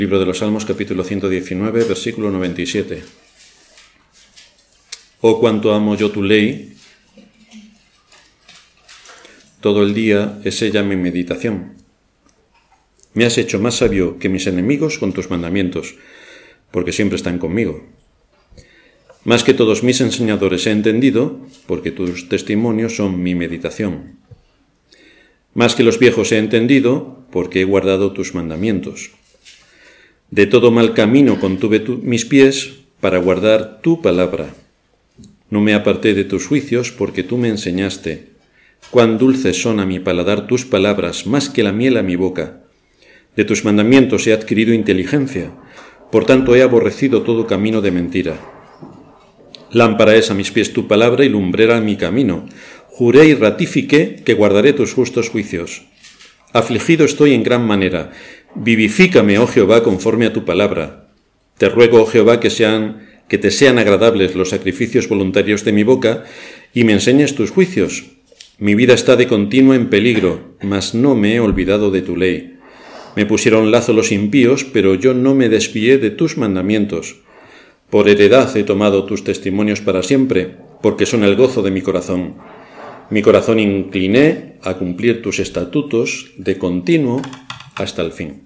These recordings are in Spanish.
Libro de los Salmos, capítulo 119, versículo 97. Oh, cuánto amo yo tu ley, todo el día es ella mi meditación. Me has hecho más sabio que mis enemigos con tus mandamientos, porque siempre están conmigo. Más que todos mis enseñadores he entendido, porque tus testimonios son mi meditación. Más que los viejos he entendido, porque he guardado tus mandamientos. De todo mal camino contuve mis pies para guardar tu palabra. No me aparté de tus juicios, porque tú me enseñaste. Cuán dulces son a mi paladar tus palabras, más que la miel a mi boca. De tus mandamientos he adquirido inteligencia, por tanto he aborrecido todo camino de mentira. Lámpara es a mis pies tu palabra y lumbrera a mi camino. Juré y ratifiqué que guardaré tus justos juicios. Afligido estoy en gran manera. Vivifícame, oh Jehová, conforme a tu palabra. Te ruego, oh Jehová, que te sean agradables los sacrificios voluntarios de mi boca y me enseñes tus juicios. Mi vida está de continuo en peligro, mas no me he olvidado de tu ley. Me pusieron lazo los impíos, pero yo no me desvié de tus mandamientos. Por heredad he tomado tus testimonios para siempre, porque son el gozo de mi corazón. Mi corazón incliné a cumplir tus estatutos de continuo hasta el fin.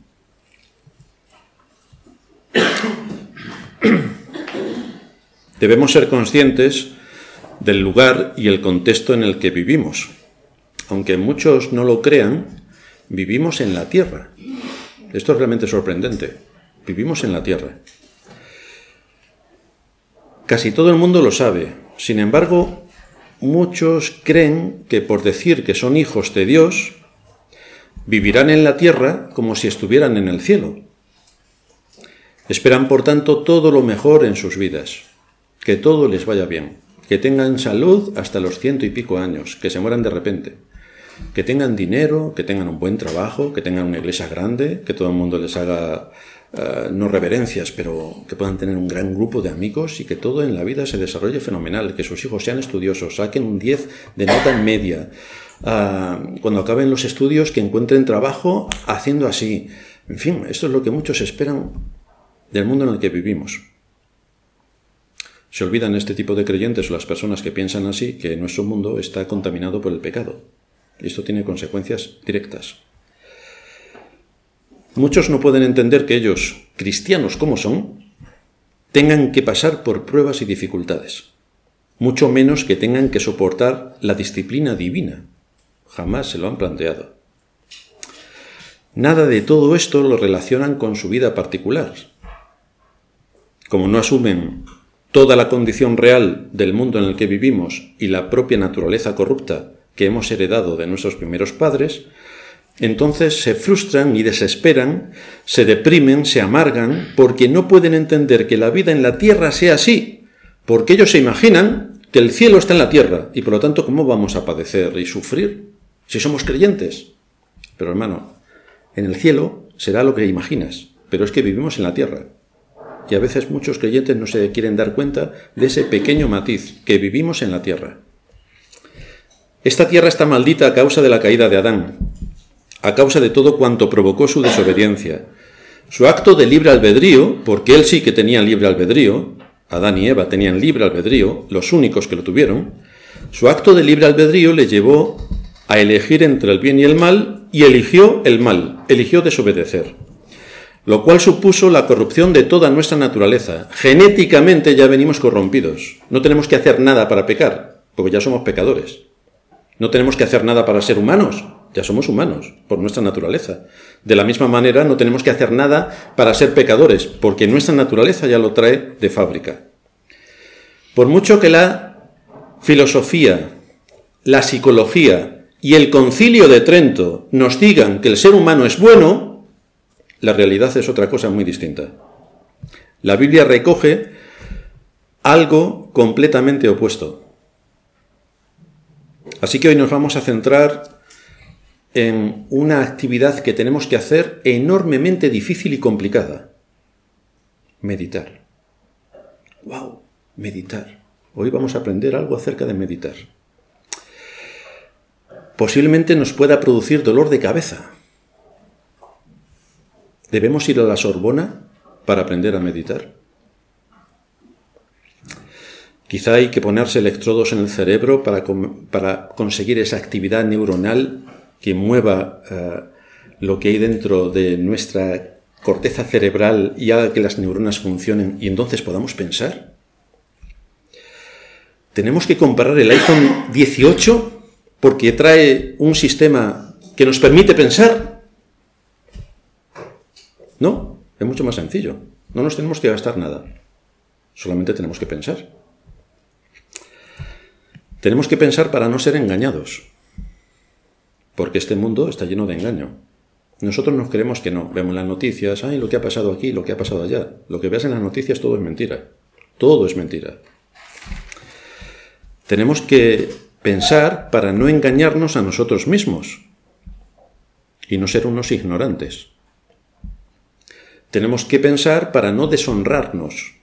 Debemos ser conscientes del lugar y el contexto en el que vivimos. Aunque muchos no lo crean, vivimos en la tierra. Esto es realmente sorprendente. Vivimos en la tierra. Casi todo el mundo lo sabe. Sin embargo, muchos creen que por decir que son hijos de Dios, vivirán en la tierra como si estuvieran en el cielo. Esperan, por tanto, todo lo mejor en sus vidas, que todo les vaya bien, que tengan salud hasta los 100 y pico años, que se mueran de repente, que tengan dinero, que tengan un buen trabajo, que tengan una iglesia grande, que todo el mundo les haga, no reverencias, pero que puedan tener un gran grupo de amigos y que todo en la vida se desarrolle fenomenal, que sus hijos sean estudiosos, saquen un 10 de nota media, cuando acaben los estudios que encuentren trabajo haciendo así. En fin, esto es lo que muchos esperan del mundo en el que vivimos. Se olvidan este tipo de creyentes o las personas que piensan así que nuestro mundo está contaminado por el pecado. Y esto tiene consecuencias directas. Muchos no pueden entender que ellos, cristianos como son, tengan que pasar por pruebas y dificultades. Mucho menos que tengan que soportar la disciplina divina. Jamás se lo han planteado. Nada de todo esto lo relacionan con su vida particular. Como no asumen toda la condición real del mundo en el que vivimos y la propia naturaleza corrupta que hemos heredado de nuestros primeros padres, entonces se frustran y desesperan, se deprimen, se amargan, porque no pueden entender que la vida en la tierra sea así, porque ellos se imaginan que el cielo está en la tierra, y por lo tanto, ¿cómo vamos a padecer y sufrir si somos creyentes? Pero hermano, en el cielo será lo que imaginas, pero es que vivimos en la tierra. Y a veces muchos creyentes no se quieren dar cuenta de ese pequeño matiz, que vivimos en la tierra. Esta tierra está maldita a causa de la caída de Adán, a causa de todo cuanto provocó su desobediencia. Su acto de libre albedrío, porque él sí que tenía libre albedrío, Adán y Eva tenían libre albedrío, los únicos que lo tuvieron, su acto de libre albedrío le llevó a elegir entre el bien y el mal, y eligió el mal, eligió desobedecer. Lo cual supuso la corrupción de toda nuestra naturaleza. Genéticamente ya venimos corrompidos. No tenemos que hacer nada para pecar, porque ya somos pecadores. No tenemos que hacer nada para ser humanos, ya somos humanos, por nuestra naturaleza. De la misma manera, no tenemos que hacer nada para ser pecadores, porque nuestra naturaleza ya lo trae de fábrica. Por mucho que la filosofía, la psicología y el Concilio de Trento nos digan que el ser humano es bueno, la realidad es otra cosa muy distinta. La Biblia recoge algo completamente opuesto. Así que hoy nos vamos a centrar en una actividad que tenemos que hacer enormemente difícil y complicada. Meditar. ¡Wow! Meditar. Hoy vamos a aprender algo acerca de meditar. Posiblemente nos pueda producir dolor de cabeza. ¿Debemos ir a la Sorbona para aprender a meditar? Quizá hay que ponerse electrodos en el cerebro para conseguir esa actividad neuronal que mueva lo que hay dentro de nuestra corteza cerebral y haga que las neuronas funcionen y entonces podamos pensar. ¿Tenemos que comprar el iPhone 18 porque trae un sistema que nos permite pensar? No, es mucho más sencillo. No nos tenemos que gastar nada. Solamente tenemos que pensar. Tenemos que pensar para no ser engañados. Porque este mundo está lleno de engaño. Nosotros nos creemos que no. Vemos las noticias, ay, lo que ha pasado aquí, lo que ha pasado allá. Lo que veas en las noticias todo es mentira. Todo es mentira. Tenemos que pensar para no engañarnos a nosotros mismos y no ser unos ignorantes. Tenemos que pensar para no deshonrarnos.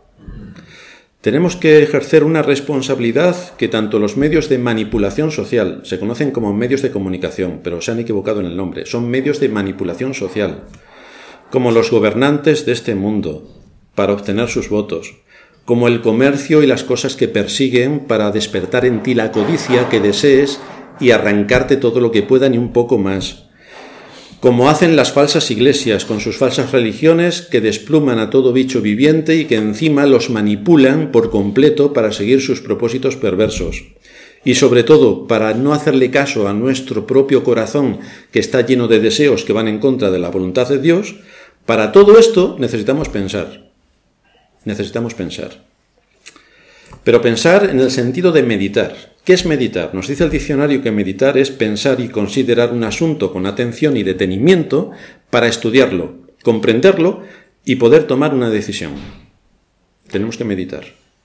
Tenemos que ejercer una responsabilidad que tanto los medios de manipulación social, se conocen como medios de comunicación, pero se han equivocado en el nombre, son medios de manipulación social, como los gobernantes de este mundo, para obtener sus votos, como el comercio y las cosas que persiguen para despertar en ti la codicia que desees y arrancarte todo lo que puedan y un poco más. Como hacen las falsas iglesias con sus falsas religiones que despluman a todo bicho viviente y que encima los manipulan por completo para seguir sus propósitos perversos. Y sobre todo, para no hacerle caso a nuestro propio corazón que está lleno de deseos que van en contra de la voluntad de Dios, para todo esto necesitamos pensar. Necesitamos pensar. Pero pensar en el sentido de meditar. ¿Qué es meditar? Nos dice el diccionario que meditar es pensar y considerar un asunto con atención y detenimiento para estudiarlo, comprenderlo y poder tomar una decisión. Tenemos que meditar.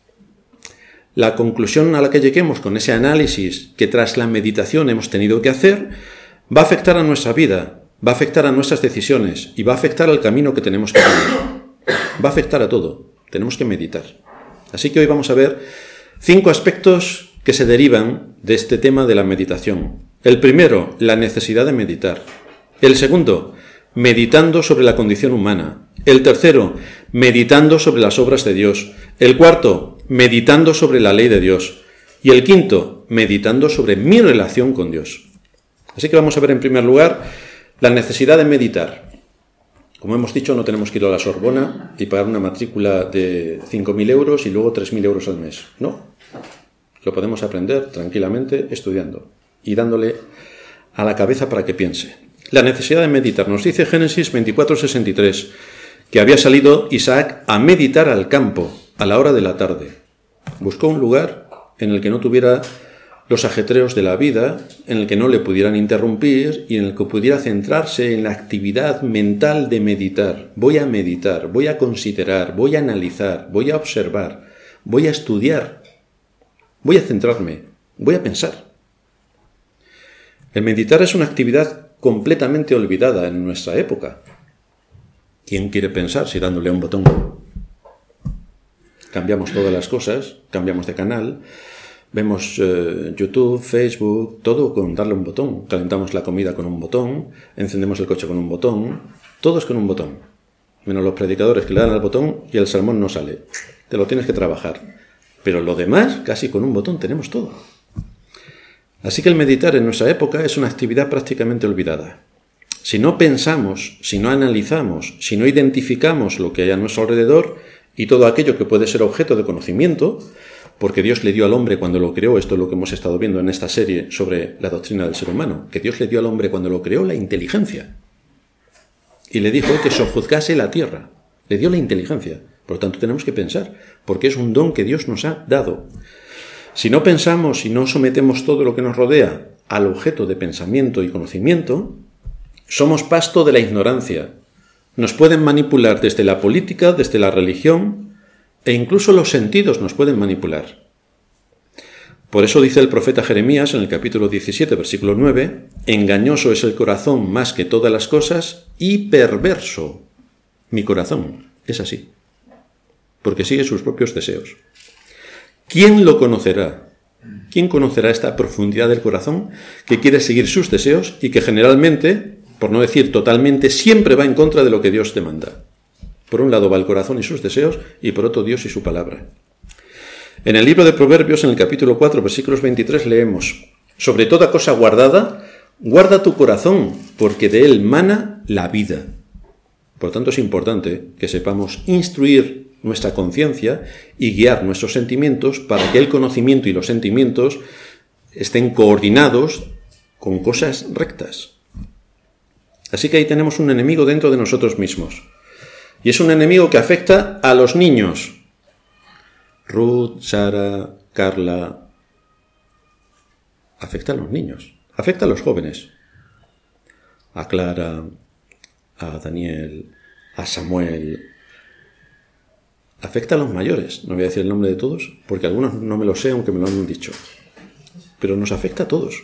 La conclusión a la que lleguemos con ese análisis que tras la meditación hemos tenido que hacer va a afectar a nuestra vida, va a afectar a nuestras decisiones y va a afectar al camino que tenemos que tomar. Va a afectar a todo. Tenemos que meditar. Así que hoy vamos a ver 5 aspectos que se derivan de este tema de la meditación. El primero, la necesidad de meditar. El segundo, meditando sobre la condición humana. El tercero, meditando sobre las obras de Dios. El cuarto, meditando sobre la ley de Dios. Y el quinto, meditando sobre mi relación con Dios. Así que vamos a ver en primer lugar la necesidad de meditar. Como hemos dicho, no tenemos que ir a la Sorbona y pagar una matrícula de 5.000 euros y luego 3.000 euros al mes. No. Lo podemos aprender tranquilamente estudiando y dándole a la cabeza para que piense. La necesidad de meditar. Nos dice Génesis 24:63 que había salido Isaac a meditar al campo a la hora de la tarde. Buscó un lugar en el que no tuviera los ajetreos de la vida, en el que no le pudieran interrumpir y en el que pudiera centrarse en la actividad mental de meditar. Voy a meditar, voy a considerar, voy a analizar, voy a observar, voy a estudiar. Voy a centrarme, voy a pensar. El meditar es una actividad completamente olvidada en nuestra época. ¿Quién quiere pensar si dándole a un botón? Cambiamos todas las cosas, cambiamos de canal, vemos YouTube, Facebook, todo con darle un botón. Calentamos la comida con un botón, encendemos el coche con un botón, todo es con un botón. Menos los predicadores que le dan al botón y el sermón no sale. Te lo tienes que trabajar. Pero lo demás, casi con un botón tenemos todo. Así que el meditar en nuestra época es una actividad prácticamente olvidada. Si no pensamos, si no analizamos, si no identificamos lo que hay a nuestro alrededor y todo aquello que puede ser objeto de conocimiento, porque Dios le dio al hombre cuando lo creó, esto es lo que hemos estado viendo en esta serie sobre la doctrina del ser humano, que Dios le dio al hombre cuando lo creó la inteligencia. Y le dijo que sojuzgase la tierra. Le dio la inteligencia. Por lo tanto, tenemos que pensar, porque es un don que Dios nos ha dado. Si no pensamos y no sometemos todo lo que nos rodea al objeto de pensamiento y conocimiento, somos pasto de la ignorancia. Nos pueden manipular desde la política, desde la religión, e incluso los sentidos nos pueden manipular. Por eso dice el profeta Jeremías en el capítulo 17, versículo 9, «Engañoso es el corazón más que todas las cosas y perverso mi corazón». Es así. Porque sigue sus propios deseos. ¿Quién lo conocerá? ¿Quién conocerá esta profundidad del corazón que quiere seguir sus deseos y que generalmente por no decir totalmente, siempre va en contra de lo que Dios demanda. Por un lado va el corazón y sus deseos, y por otro Dios y su palabra. En el libro de Proverbios, en el capítulo 4, versículos 23, leemos: sobre toda cosa guardada, guarda tu corazón, porque de él mana la vida. Por tanto, es importante que sepamos instruir nuestra conciencia y guiar nuestros sentimientos para que el conocimiento y los sentimientos estén coordinados con cosas rectas. Así que ahí tenemos un enemigo dentro de nosotros mismos. Y es un enemigo que afecta a los niños. Ruth, Sara, Carla. Afecta a los niños. Afecta a los jóvenes. A Clara, a Daniel, a Samuel. Afecta a los mayores. No voy a decir el nombre de todos, porque algunos no me lo sé, aunque me lo han dicho. Pero nos afecta a todos.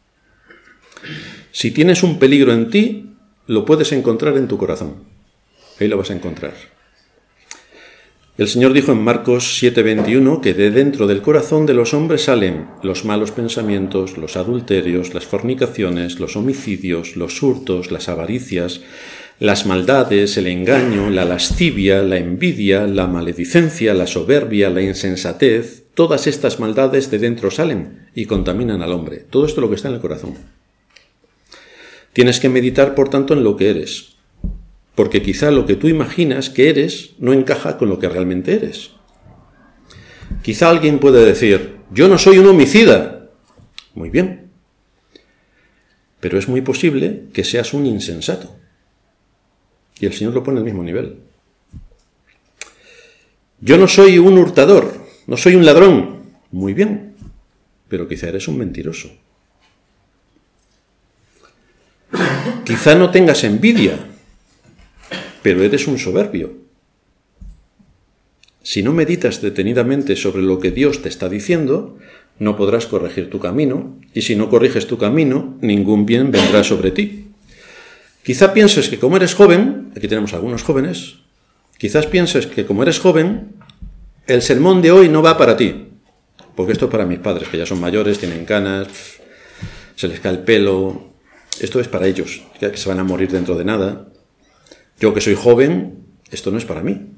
Si tienes un peligro en ti, lo puedes encontrar en tu corazón. Ahí lo vas a encontrar. El Señor dijo en Marcos 7:21 que de dentro del corazón de los hombres salen los malos pensamientos, los adulterios, las fornicaciones, los homicidios, los hurtos, las avaricias, las maldades, el engaño, la lascivia, la envidia, la maledicencia, la soberbia, la insensatez. Todas estas maldades de dentro salen y contaminan al hombre. Todo esto es lo que está en el corazón. Tienes que meditar, por tanto, en lo que eres. Porque quizá lo que tú imaginas que eres no encaja con lo que realmente eres. Quizá alguien puede decir: yo no soy un homicida. Muy bien. Pero es muy posible que seas un insensato. Y el Señor lo pone al mismo nivel. Yo no soy un hurtador, no soy un ladrón. Muy bien. Pero quizá eres un mentiroso. Quizá no tengas envidia, pero eres un soberbio. Si no meditas detenidamente sobre lo que Dios te está diciendo, no podrás corregir tu camino, y si no corriges tu camino, ningún bien vendrá sobre ti. Quizá pienses que como eres joven, aquí tenemos algunos jóvenes, quizás pienses que como eres joven, el sermón de hoy no va para ti, porque esto es para mis padres, que ya son mayores, tienen canas, se les cae el pelo. Esto es para ellos, que se van a morir dentro de nada. Yo que soy joven, esto no es para mí.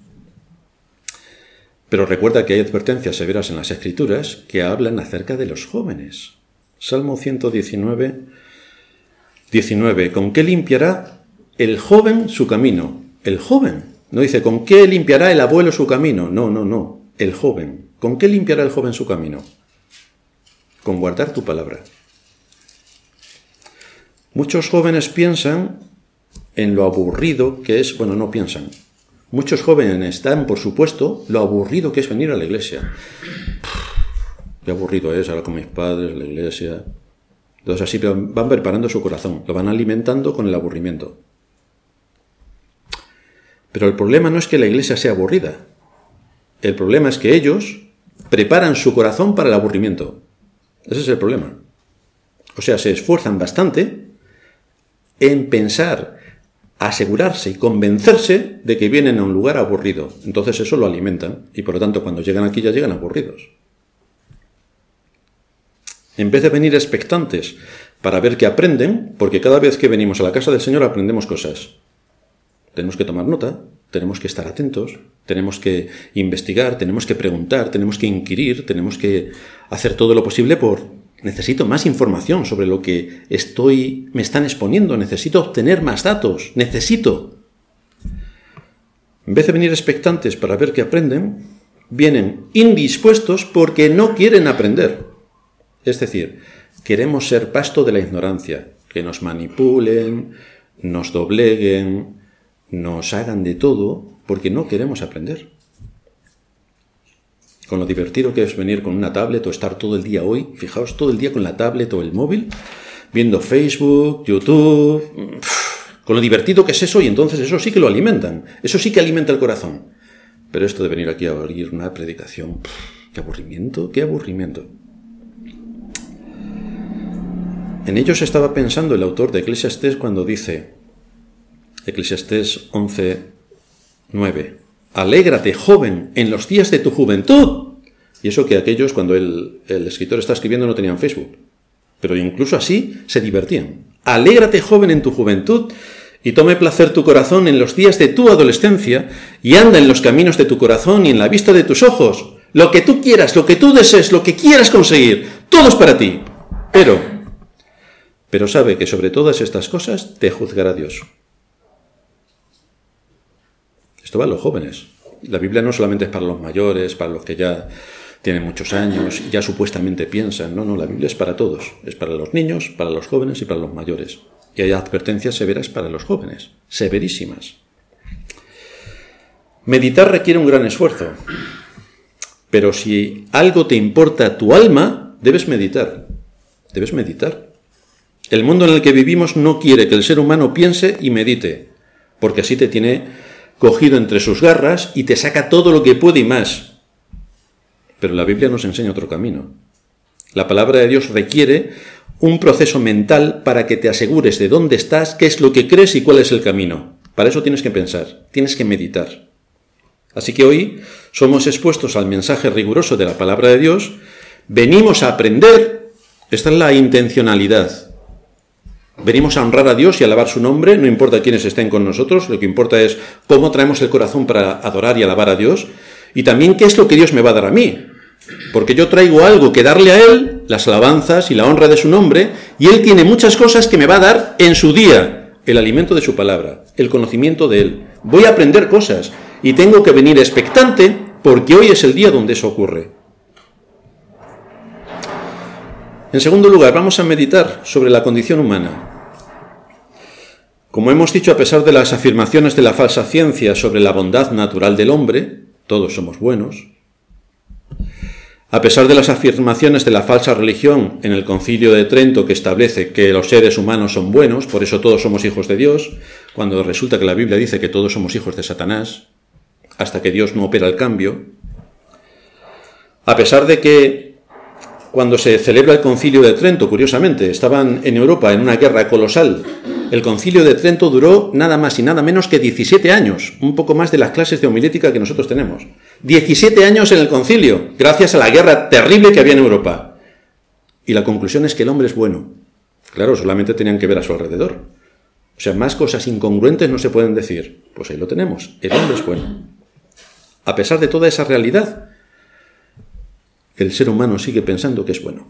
Pero recuerda que hay advertencias severas en las Escrituras que hablan acerca de los jóvenes. Salmo 119, 19. ¿Con qué limpiará el joven su camino? El joven. No dice, ¿con qué limpiará el abuelo su camino? No. El joven. ¿Con qué limpiará el joven su camino? Con guardar tu palabra. Muchos jóvenes piensan en lo aburrido que es, no piensan. Muchos jóvenes dan por supuesto lo aburrido que es venir a la iglesia. Qué aburrido es ahora con mis padres, la iglesia. Entonces así van preparando su corazón, lo van alimentando con el aburrimiento. Pero el problema no es que la iglesia sea aburrida. El problema es que ellos preparan su corazón para el aburrimiento. Ese es el problema. O sea, se esfuerzan bastante en pensar, asegurarse y convencerse de que vienen a un lugar aburrido. Entonces eso lo alimentan y por lo tanto cuando llegan aquí ya llegan aburridos. En vez de venir expectantes para ver qué aprenden, porque cada vez que venimos a la casa del Señor aprendemos cosas. Tenemos que tomar nota, tenemos que estar atentos, tenemos que investigar, tenemos que preguntar, tenemos que inquirir, tenemos que hacer todo lo posible necesito más información sobre lo que me están exponiendo, necesito obtener más datos, necesito. En vez de venir expectantes para ver qué aprenden, vienen indispuestos porque no quieren aprender. Es decir, queremos ser pasto de la ignorancia, que nos manipulen, nos dobleguen, nos hagan de todo, porque no queremos aprender. Con lo divertido que es venir con una tablet o estar todo el día hoy, fijaos, todo el día con la tablet o el móvil, viendo Facebook, YouTube, con lo divertido que es eso, y entonces eso sí que lo alimentan, eso sí que alimenta el corazón. Pero esto de venir aquí a oír una predicación, qué aburrimiento, qué aburrimiento. En ellos estaba pensando el autor de Eclesiastés cuando dice, Eclesiastés 11:9, alégrate, joven, en los días de tu juventud. Y eso que aquellos, cuando el escritor está escribiendo, no tenían Facebook. pero incluso así se divertían. Alégrate, joven, en tu juventud, y tome placer tu corazón en los días de tu adolescencia, y anda en los caminos de tu corazón y en la vista de tus ojos. Lo que tú quieras, lo que tú desees, lo que quieras conseguir, todo es para ti. Pero sabe que sobre todas estas cosas te juzgará Dios. Esto va a los jóvenes. La Biblia no solamente es para los mayores, para los que ya tienen muchos años y ya supuestamente piensan. No, la Biblia es para todos. Es para los niños, para los jóvenes y para los mayores. Y hay advertencias severas para los jóvenes, severísimas. Meditar requiere un gran esfuerzo. Pero si algo te importa tu alma, debes meditar. Debes meditar. El mundo en el que vivimos no quiere que el ser humano piense y medite, porque así te tiene cogido entre sus garras y te saca todo lo que puede y más. Pero la Biblia nos enseña otro camino. La palabra de Dios requiere un proceso mental para que te asegures de dónde estás, qué es lo que crees y cuál es el camino. Para eso tienes que pensar, tienes que meditar. Así que hoy somos expuestos al mensaje riguroso de la palabra de Dios, venimos a aprender, esta es la intencionalidad. Venimos a honrar a Dios y a alabar su nombre, no importa quiénes estén con nosotros, lo que importa es cómo traemos el corazón para adorar y alabar a Dios, y también qué es lo que Dios me va a dar a mí, porque yo traigo algo que darle a Él, las alabanzas y la honra de su nombre, y Él tiene muchas cosas que me va a dar en su día, el alimento de su palabra, el conocimiento de Él. Voy a aprender cosas, y tengo que venir expectante, porque hoy es el día donde eso ocurre. En segundo lugar, vamos a meditar sobre la condición humana. Como hemos dicho, a pesar de las afirmaciones de la falsa ciencia sobre la bondad natural del hombre, todos somos buenos. A pesar de las afirmaciones de la falsa religión en el Concilio de Trento que establece que los seres humanos son buenos, por eso todos somos hijos de Dios, cuando resulta que la Biblia dice que todos somos hijos de Satanás, hasta que Dios no opera el cambio. A pesar de que cuando se celebra el Concilio de Trento, curiosamente, estaban en Europa en una guerra colosal. El Concilio de Trento duró nada más y nada menos que 17 años, un poco más de las clases de homilética que nosotros tenemos. 17 años en el concilio, gracias a la guerra terrible que había en Europa. Y la conclusión es que el hombre es bueno. Claro, solamente tenían que ver a su alrededor. O sea, más cosas incongruentes no se pueden decir. Pues ahí lo tenemos, el hombre es bueno. A pesar de toda esa realidad, el ser humano sigue pensando que es bueno.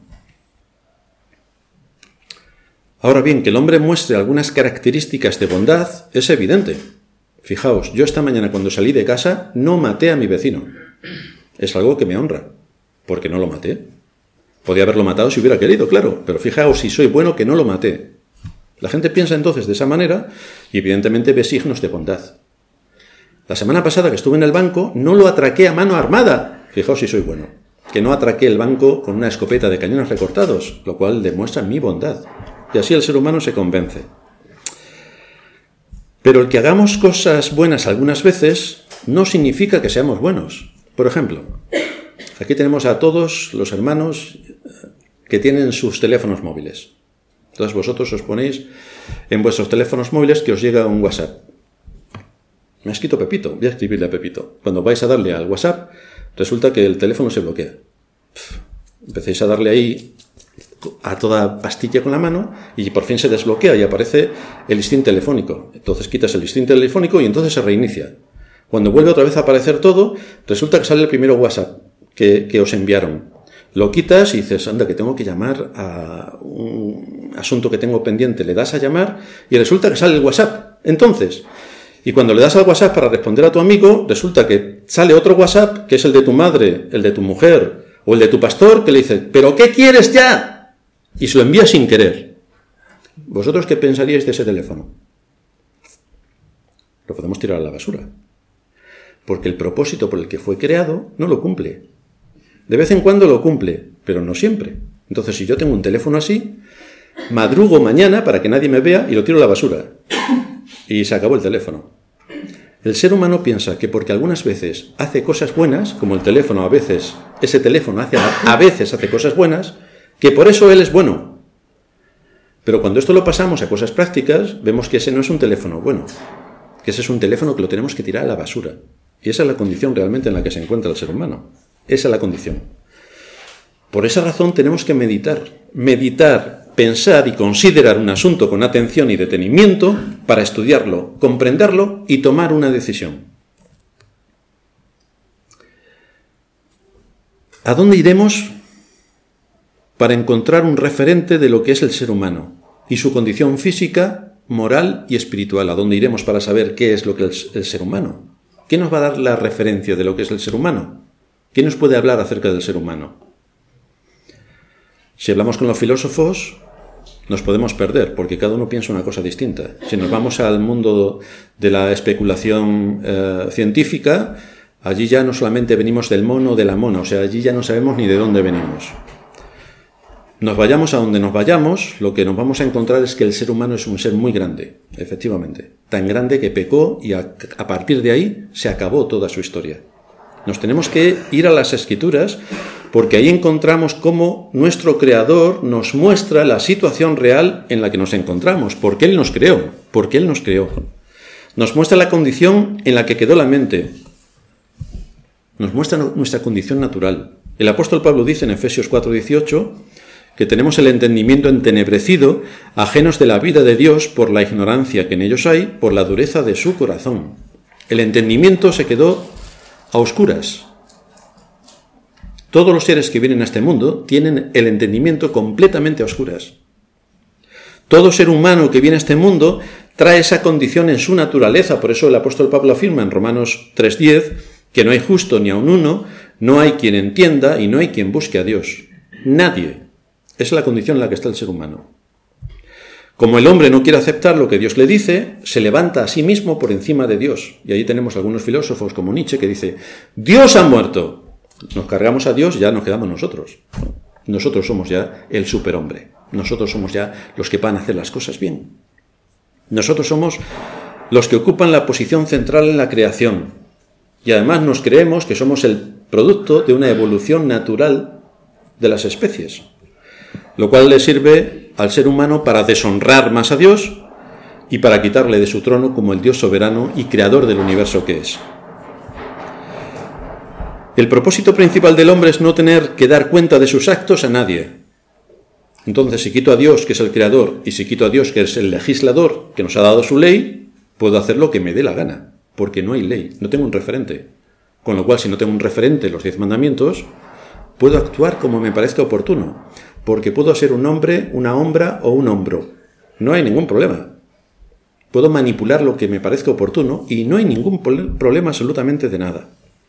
Ahora bien, que el hombre muestre algunas características de bondad es evidente. Fijaos, yo esta mañana cuando salí de casa no maté a mi vecino. Es algo que me honra, porque no lo maté. Podía haberlo matado si hubiera querido, claro, pero fijaos si soy bueno que no lo maté. La gente piensa entonces de esa manera y evidentemente ve signos de bondad. La semana pasada que estuve en el banco no lo atraqué a mano armada. Fijaos si soy bueno. Que no atraqué el banco con una escopeta de cañones recortados, lo cual demuestra mi bondad. Y así el ser humano se convence. Pero el que hagamos cosas buenas algunas veces no significa que seamos buenos. Por ejemplo, aquí tenemos a todos los hermanos que tienen sus teléfonos móviles. Todos vosotros os ponéis en vuestros teléfonos móviles que os llega un WhatsApp. Me ha escrito Pepito, voy a escribirle a Pepito. Cuando vais a darle al WhatsApp, resulta que el teléfono se bloquea. Empecéis a darle ahí a toda pastilla con la mano y por fin se desbloquea y aparece el listín telefónico. Entonces quitas el listín telefónico y entonces se reinicia. Cuando vuelve otra vez a aparecer todo, resulta que sale el primero WhatsApp que os enviaron. Lo quitas y dices, anda, que tengo que llamar a un asunto que tengo pendiente. Le das a llamar y resulta que sale el WhatsApp. Entonces, y cuando le das al WhatsApp para responder a tu amigo, resulta que sale otro WhatsApp, que es el de tu madre, el de tu mujer o el de tu pastor, que le dice, ¿pero qué quieres ya? Y se lo envía sin querer. ¿Vosotros qué pensaríais de ese teléfono? Lo podemos tirar a la basura. Porque el propósito por el que fue creado no lo cumple. De vez en cuando lo cumple, pero no siempre. Entonces, si yo tengo un teléfono así, madrugo mañana para que nadie me vea y lo tiro a la basura. Y se acabó el teléfono. El ser humano piensa que porque algunas veces hace cosas buenas, como el teléfono a veces, ese teléfono a veces hace cosas buenas, que por eso él es bueno. Pero cuando esto lo pasamos a cosas prácticas, vemos que ese no es un teléfono bueno, que ese es un teléfono que lo tenemos que tirar a la basura. Y esa es la condición realmente en la que se encuentra el ser humano. Esa es la condición. Por esa razón tenemos que meditar pensar y considerar un asunto con atención y detenimiento para estudiarlo, comprenderlo y tomar una decisión. ¿A dónde iremos para encontrar un referente de lo que es el ser humano y su condición física, moral y espiritual? ¿A dónde iremos para saber qué es lo que es el ser humano? ¿Quién nos va a dar la referencia de lo que es el ser humano? ¿Quién nos puede hablar acerca del ser humano? Si hablamos con los filósofos, nos podemos perder, porque cada uno piensa una cosa distinta. Si nos vamos al mundo de la especulación científica, allí ya no solamente venimos del mono o de la mona, o sea, allí ya no sabemos ni de dónde venimos. Nos vayamos a donde nos vayamos, lo que nos vamos a encontrar es que el ser humano es un ser muy grande, efectivamente. Tan grande que pecó y a partir de ahí se acabó toda su historia. Nos tenemos que ir a las Escrituras porque ahí encontramos cómo nuestro Creador nos muestra la situación real en la que nos encontramos, porque Él nos creó, Nos muestra la condición en la que quedó la mente. Nos muestra nuestra condición natural. El apóstol Pablo dice en Efesios 4:18 que tenemos el entendimiento entenebrecido, ajenos de la vida de Dios por la ignorancia que en ellos hay, por la dureza de su corazón. El entendimiento se quedó a oscuras. Todos los seres que vienen a este mundo tienen el entendimiento completamente a oscuras. Todo ser humano que viene a este mundo trae esa condición en su naturaleza. Por eso el apóstol Pablo afirma en Romanos 3:10 que no hay justo ni aun uno, no hay quien entienda y no hay quien busque a Dios. Nadie. Esa es la condición en la que está el ser humano. Como el hombre no quiere aceptar lo que Dios le dice, se levanta a sí mismo por encima de Dios. Y ahí tenemos algunos filósofos como Nietzsche que dice, Dios ha muerto. Nos cargamos a Dios, ya nos quedamos nosotros. Nosotros somos ya el superhombre. Nosotros somos ya los que van a hacer las cosas bien. Nosotros somos los que ocupan la posición central en la creación. Y además nos creemos que somos el producto de una evolución natural de las especies. Lo cual le sirve al ser humano para deshonrar más a Dios y para quitarle de su trono como el Dios soberano y creador del universo que es. El propósito principal del hombre es no tener que dar cuenta de sus actos a nadie. Entonces, si quito a Dios, que es el creador, y si quito a Dios, que es el legislador, que nos ha dado su ley, puedo hacer lo que me dé la gana, porque no hay ley, no tengo un referente. Con lo cual, si no tengo un referente, los 10 mandamientos, puedo actuar como me parezca oportuno, porque puedo ser un hombre, una hombra o un hombro. No hay ningún problema. Puedo manipular lo que me parezca oportuno y no hay ningún problema absolutamente de nada.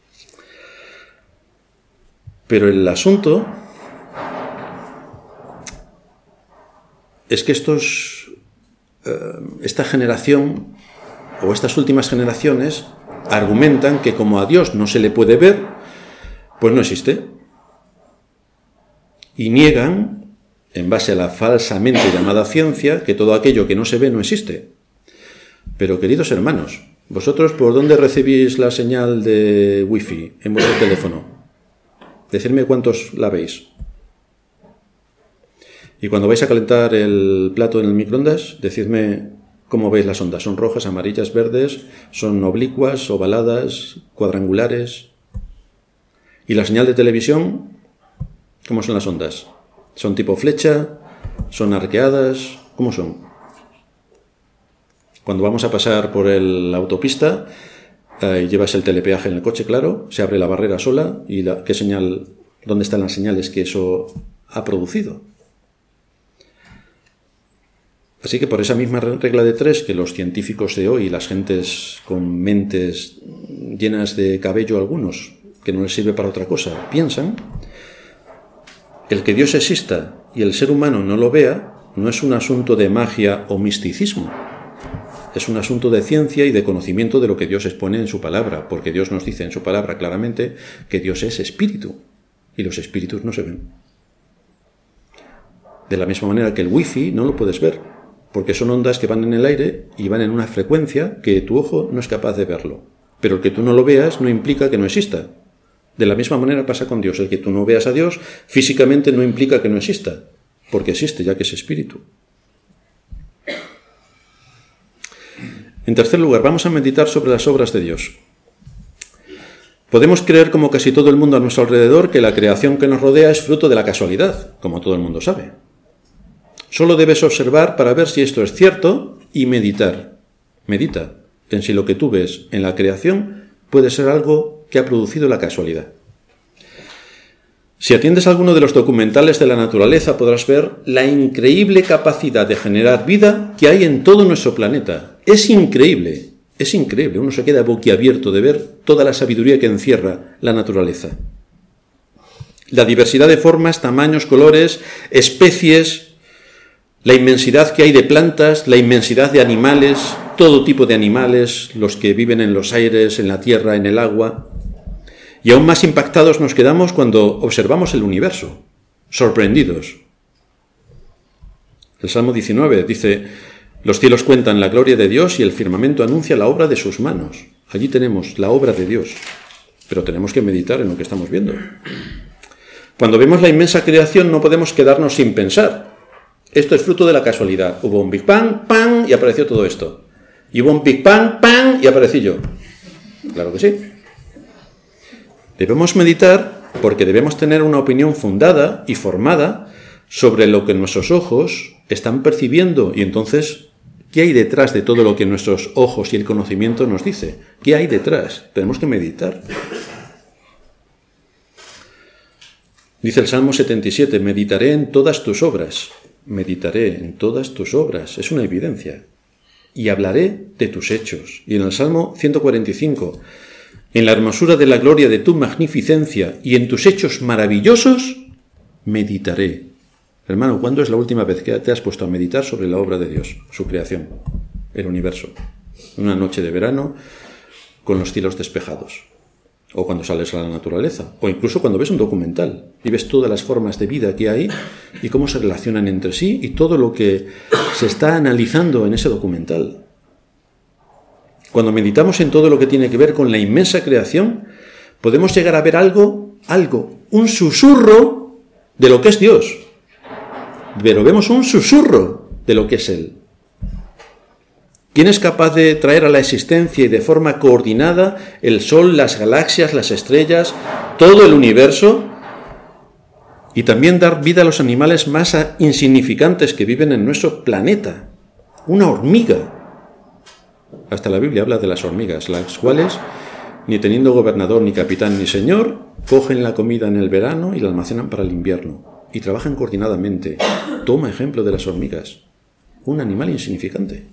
Pero el asunto es que esta generación o estas últimas generaciones argumentan que como a Dios no se le puede ver, pues no existe. Y niegan, en base a la falsamente llamada ciencia, que todo aquello que no se ve no existe. Pero, queridos hermanos, ¿vosotros por dónde recibís la señal de wifi en vuestro teléfono? Decidme cuántos la veis. Y cuando vais a calentar el plato en el microondas, decidme cómo veis las ondas. ¿Son rojas, amarillas, verdes? ¿Son oblicuas, ovaladas, cuadrangulares? ¿Y la señal de televisión? ¿Cómo son las ondas? ¿Son tipo flecha? ¿Son arqueadas? ¿Cómo son? Cuando vamos a pasar por la autopista, llevas el telepeaje en el coche, claro, se abre la barrera sola y ¿qué señal? ¿Dónde están las señales que eso ha producido? Así que por esa misma regla de 3 que los científicos de hoy, las gentes con mentes llenas de cabello algunos, que no les sirve para otra cosa, piensan, el que Dios exista y el ser humano no lo vea no es un asunto de magia o misticismo. Es un asunto de ciencia y de conocimiento de lo que Dios expone en su palabra, porque Dios nos dice en su palabra claramente que Dios es espíritu, y los espíritus no se ven. De la misma manera que el wifi no lo puedes ver, porque son ondas que van en el aire y van en una frecuencia que tu ojo no es capaz de verlo. Pero el que tú no lo veas no implica que no exista. De la misma manera pasa con Dios. El que tú no veas a Dios físicamente no implica que no exista, porque existe, ya que es espíritu. En tercer lugar, vamos a meditar sobre las obras de Dios. Podemos creer, como casi todo el mundo a nuestro alrededor, que la creación que nos rodea es fruto de la casualidad, como todo el mundo sabe. Solo debes observar para ver si esto es cierto y meditar. Medita en si lo que tú ves en la creación puede ser algo que ha producido la casualidad. Si atiendes a alguno de los documentales de la naturaleza, podrás ver la increíble capacidad de generar vida que hay en todo nuestro planeta. Es increíble, uno se queda boquiabierto de ver toda la sabiduría que encierra la naturaleza. La diversidad de formas, tamaños, colores, especies, la inmensidad que hay de plantas, la inmensidad de animales, todo tipo de animales, los que viven en los aires, en la tierra, en el agua. Y aún más impactados nos quedamos cuando observamos el universo, sorprendidos. El Salmo 19 dice: los cielos cuentan la gloria de Dios y el firmamento anuncia la obra de sus manos. Allí tenemos la obra de Dios, pero tenemos que meditar en lo que estamos viendo. Cuando vemos la inmensa creación no podemos quedarnos sin pensar. Esto es fruto de la casualidad. Hubo un Big Bang, ¡pam!, y apareció todo esto. Y hubo un Big Bang, ¡pam!, y aparecí yo. Claro que sí. Debemos meditar porque debemos tener una opinión fundada y formada sobre lo que nuestros ojos están percibiendo. Y entonces, ¿qué hay detrás de todo lo que nuestros ojos y el conocimiento nos dice? ¿Qué hay detrás? Tenemos que meditar. Dice el Salmo 77, meditaré en todas tus obras. Meditaré en todas tus obras. Es una evidencia. Y hablaré de tus hechos. Y en el Salmo 145, en la hermosura de la gloria de tu magnificencia y en tus hechos maravillosos, meditaré. Hermano, ¿cuándo es la última vez que te has puesto a meditar sobre la obra de Dios, su creación, el universo? Una noche de verano con los cielos despejados. O cuando sales a la naturaleza. O incluso cuando ves un documental y ves todas las formas de vida que hay y cómo se relacionan entre sí y todo lo que se está analizando en ese documental. Cuando meditamos en todo lo que tiene que ver con la inmensa creación, podemos llegar a ver algo, un susurro de lo que es Dios. Pero vemos un susurro de lo que es Él. ¿Quién es capaz de traer a la existencia y de forma coordinada el Sol, las galaxias, las estrellas, todo el universo? Y también dar vida a los animales más insignificantes que viven en nuestro planeta. Una hormiga. Hasta la Biblia habla de las hormigas, las cuales, ni teniendo gobernador, ni capitán, ni señor, cogen la comida en el verano y la almacenan para el invierno. Y trabajan coordinadamente. Toma ejemplo de las hormigas. Un animal insignificante.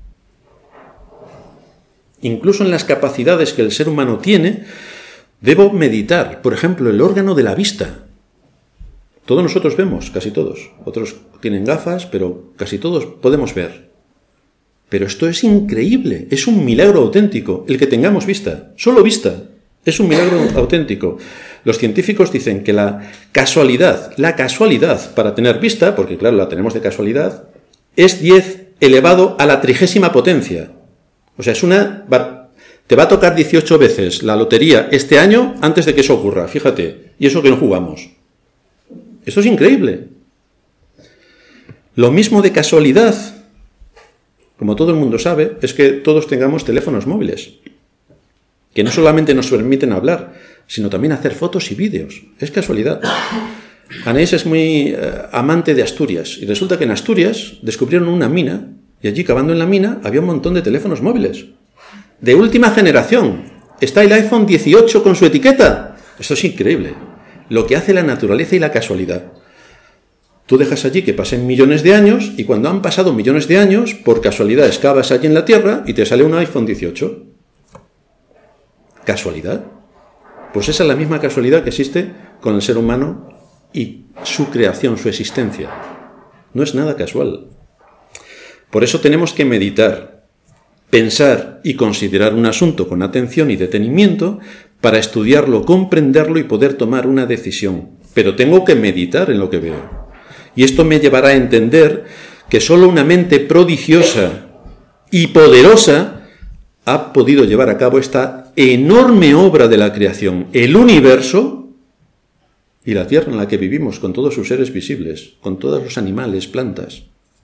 Incluso en las capacidades que el ser humano tiene, debo meditar. Por ejemplo, el órgano de la vista. Todos nosotros vemos, casi todos. Otros tienen gafas, pero casi todos podemos ver. Pero esto es increíble, es un milagro auténtico, el que tengamos vista, solo vista, es un milagro auténtico. Los científicos dicen que la casualidad para tener vista, porque claro, la tenemos de casualidad, es 10 elevado a la 30ª potencia. O sea, te va a tocar 18 veces la lotería este año antes de que eso ocurra, fíjate, y eso que no jugamos. Esto es increíble. Lo mismo de casualidad, como todo el mundo sabe, es que todos tengamos teléfonos móviles, que no solamente nos permiten hablar, sino también hacer fotos y vídeos. Es casualidad. Anaís es muy amante de Asturias, y resulta que en Asturias descubrieron una mina, y allí, cavando en la mina, había un montón de teléfonos móviles. De última generación. Está el iPhone 18 con su etiqueta. Esto es increíble. Lo que hace la naturaleza y la casualidad. Tú dejas allí que pasen millones de años y cuando han pasado millones de años, por casualidad excavas allí en la Tierra y te sale un iPhone 18. ¿Casualidad? Pues esa es la misma casualidad que existe con el ser humano y su creación, su existencia. No es nada casual. Por eso tenemos que meditar, pensar y considerar un asunto con atención y detenimiento para estudiarlo, comprenderlo y poder tomar una decisión. Pero tengo que meditar en lo que veo. Y esto me llevará a entender que solo una mente prodigiosa y poderosa ha podido llevar a cabo esta enorme obra de la creación, el universo y la tierra en la que vivimos, con todos sus seres visibles, con todos los animales, plantas.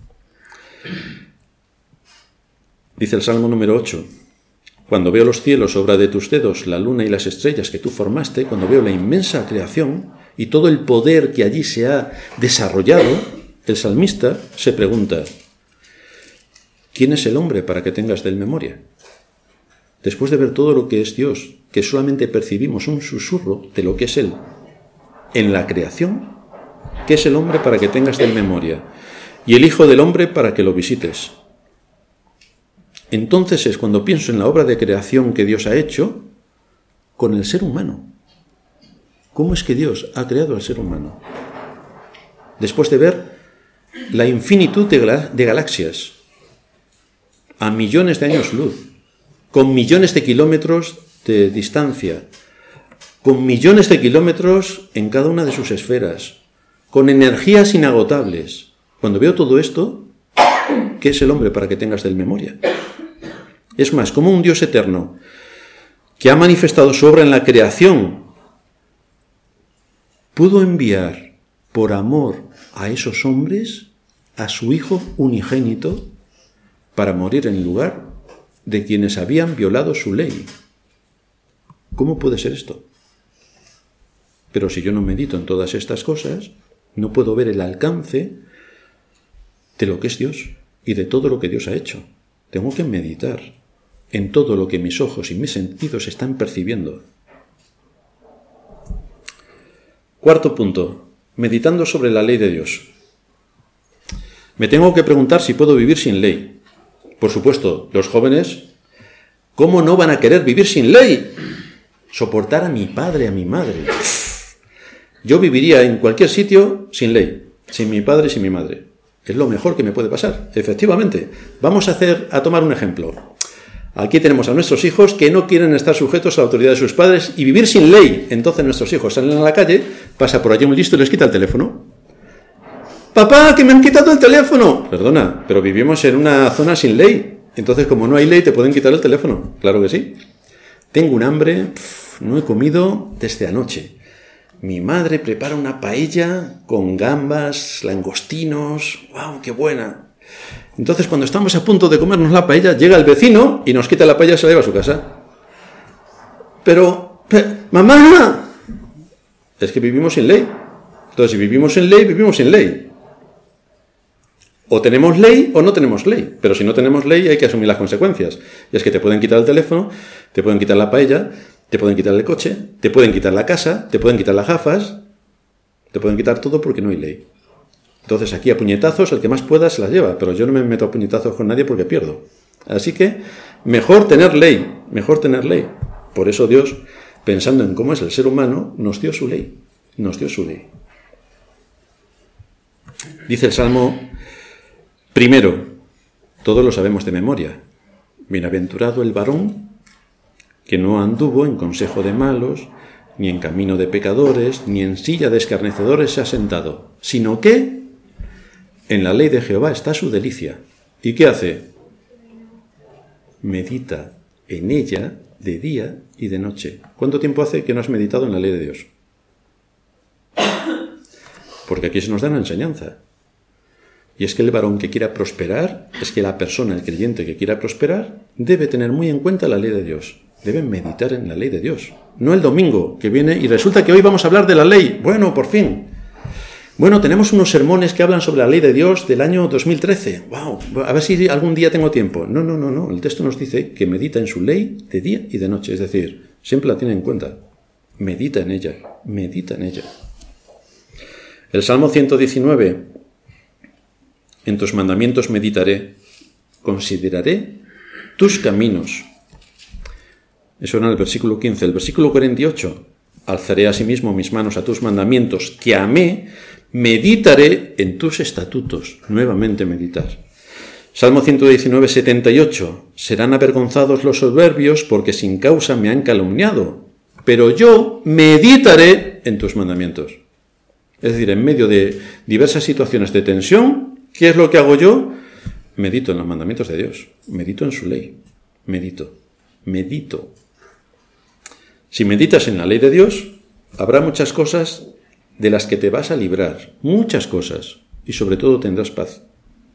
Dice el Salmo número 8, cuando veo los cielos, obra de tus dedos, la luna y las estrellas que tú formaste, cuando veo la inmensa creación y todo el poder que allí se ha desarrollado, el salmista se pregunta, ¿quién es el hombre para que tengas de él memoria? Después de ver todo lo que es Dios, que solamente percibimos un susurro de lo que es Él en la creación, ¿qué es el hombre para que tengas de él memoria? Y el Hijo del Hombre para que lo visites. Entonces es cuando pienso en la obra de creación que Dios ha hecho con el ser humano. ¿Cómo es que Dios ha creado al ser humano? Después de ver la infinitud de galaxias a millones de años luz, con millones de kilómetros de distancia, con millones de kilómetros en cada una de sus esferas, con energías inagotables. Cuando veo todo esto, ¿qué es el hombre para que tengas de él memoria? Es más, como un Dios eterno que ha manifestado su obra en la creación, pudo enviar por amor a esos hombres a su Hijo unigénito para morir en lugar de quienes habían violado su ley. ¿Cómo puede ser esto? Pero si yo no medito en todas estas cosas, no puedo ver el alcance de lo que es Dios y de todo lo que Dios ha hecho. Tengo que meditar en todo lo que mis ojos y mis sentidos están percibiendo. Cuarto punto, meditando sobre la ley de Dios. Me tengo que preguntar si puedo vivir sin ley. Por supuesto, los jóvenes, ¿cómo no van a querer vivir sin ley? Soportar a mi padre, a mi madre. Yo viviría en cualquier sitio sin ley, sin mi padre y sin mi madre. Es lo mejor que me puede pasar, efectivamente. Vamos a tomar un ejemplo. Aquí tenemos a nuestros hijos que no quieren estar sujetos a la autoridad de sus padres y vivir sin ley. Entonces nuestros hijos salen a la calle, pasa por allí un listo y les quita el teléfono. ¡Papá, que me han quitado el teléfono! Perdona, pero vivimos en una zona sin ley. Entonces, como no hay ley, te pueden quitar el teléfono. Claro que sí. Tengo un hambre, no he comido desde anoche. Mi madre prepara una paella con gambas, langostinos. ¡Wow, qué buena! Entonces, cuando estamos a punto de comernos la paella, llega el vecino y nos quita la paella y se la lleva a su casa. Pero ¡mamá! Es que vivimos sin ley. Entonces, si vivimos sin ley, vivimos sin ley. O tenemos ley o no tenemos ley. Pero si no tenemos ley, hay que asumir las consecuencias. Y es que te pueden quitar el teléfono, te pueden quitar la paella, te pueden quitar el coche, te pueden quitar la casa, te pueden quitar las gafas, te pueden quitar todo porque no hay ley. Entonces aquí a puñetazos el que más pueda se las lleva, pero yo no me meto a puñetazos con nadie porque pierdo. Así que mejor tener ley, mejor tener ley. Por eso Dios, pensando en cómo es el ser humano, nos dio su ley, nos dio su ley. Dice el Salmo primero, todos lo sabemos de memoria, bienaventurado el varón que no anduvo en consejo de malos, ni en camino de pecadores, ni en silla de escarnecedores se ha sentado, sino que en la ley de Jehová está su delicia. ¿Y qué hace? Medita en ella de día y de noche. ¿Cuánto tiempo hace que no has meditado en la ley de Dios? Porque aquí se nos da una enseñanza. Y es que el varón que quiera prosperar, es que la persona, el creyente que quiera prosperar, debe tener muy en cuenta la ley de Dios. Debe meditar en la ley de Dios. No el domingo que viene y resulta que hoy vamos a hablar de la ley. Bueno, por fin. Bueno, tenemos unos sermones que hablan sobre la ley de Dios del año 2013. ¡Wow! A ver si algún día tengo tiempo. No. El texto nos dice que medita en su ley de día y de noche. Es decir, siempre la tiene en cuenta. Medita en ella. Medita en ella. El Salmo 119. En tus mandamientos meditaré. Consideraré tus caminos. Eso era en el versículo 15. El versículo 48. Alzaré asimismo mis manos a tus mandamientos que amé. Meditaré en tus estatutos. Nuevamente meditar. Salmo 119, 78. Serán avergonzados los soberbios porque sin causa me han calumniado. Pero yo meditaré en tus mandamientos. Es decir, en medio de diversas situaciones de tensión, ¿qué es lo que hago yo? Medito en los mandamientos de Dios. Medito en su ley. Medito. Si meditas en la ley de Dios, habrá muchas cosas de las que te vas a librar, muchas cosas, y sobre todo tendrás paz.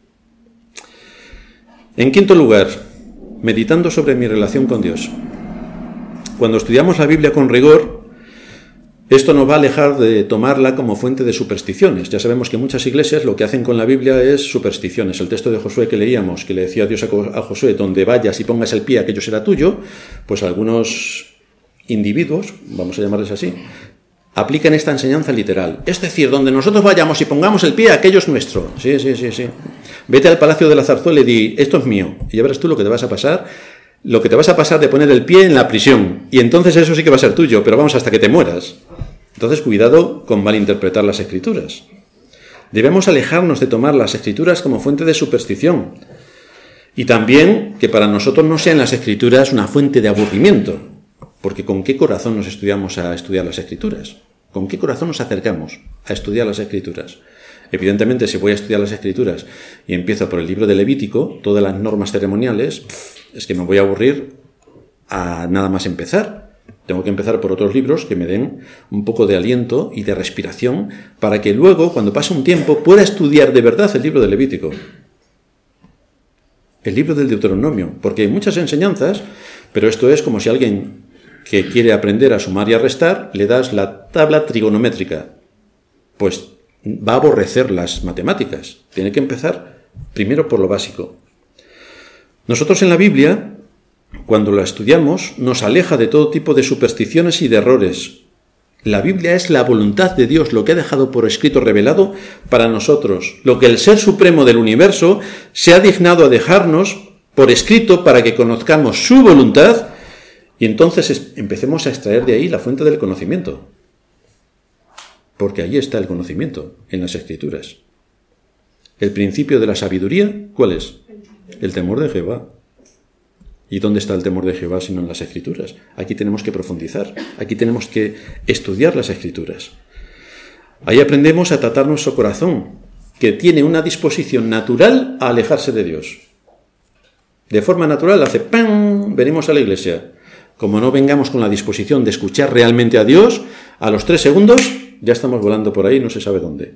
En quinto lugar, meditando sobre mi relación con Dios. Cuando estudiamos la Biblia con rigor, Esto nos va a alejar de tomarla como fuente de supersticiones. Ya sabemos que muchas iglesias lo que hacen con la Biblia es supersticiones. El texto de Josué que leíamos, que le decía Dios a Josué, donde vayas y pongas el pie, aquello será tuyo, pues algunos individuos, vamos a llamarles así, aplican esta enseñanza literal. Es decir, donde nosotros vayamos y pongamos el pie, aquello es nuestro. Sí. Vete al Palacio de la Zarzuela y di, esto es mío. Y ya verás tú lo que te vas a pasar. Lo que te vas a pasar de poner el pie en la prisión. Y entonces eso sí que va a ser tuyo, pero vamos, hasta que te mueras. Entonces, cuidado con malinterpretar las Escrituras. Debemos alejarnos de tomar las Escrituras como fuente de superstición. Y también que para nosotros no sean las Escrituras una fuente de aburrimiento. Porque ¿con qué corazón nos estudiamos a estudiar las Escrituras? ¿Con qué corazón nos acercamos a estudiar las Escrituras? Evidentemente, si voy a estudiar las Escrituras y empiezo por el libro de Levítico, todas las normas ceremoniales, es que me voy a aburrir a nada más empezar. Tengo que empezar por otros libros que me den un poco de aliento y de respiración para que luego, cuando pase un tiempo, pueda estudiar de verdad el libro de Levítico. El libro del Deuteronomio, porque hay muchas enseñanzas, pero esto es como si alguien que quiere aprender a sumar y a restar, le das la tabla trigonométrica. Pues va a aborrecer las matemáticas. Tiene que empezar primero por lo básico. Nosotros en la Biblia, cuando la estudiamos, nos aleja de todo tipo de supersticiones y de errores. La Biblia es la voluntad de Dios, lo que ha dejado por escrito revelado para nosotros, lo que el Ser Supremo del universo se ha dignado a dejarnos por escrito para que conozcamos su voluntad y entonces empecemos a extraer de ahí la fuente del conocimiento. Porque ahí está el conocimiento, en las Escrituras. El principio de la sabiduría, ¿cuál es? El temor de Jehová. ¿Y dónde está el temor de Jehová sino en las Escrituras? Aquí tenemos que profundizar, aquí tenemos que estudiar las Escrituras. Ahí aprendemos a tratar nuestro corazón, que tiene una disposición natural a alejarse de Dios. De forma natural hace ¡pam! Venimos a la iglesia. Como no vengamos con la disposición de escuchar realmente a Dios, a los 3 segundos ya estamos volando por ahí, no se sabe dónde.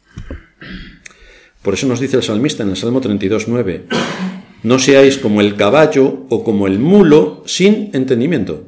Por eso nos dice el salmista en el Salmo 32:9, no seáis como el caballo o como el mulo sin entendimiento.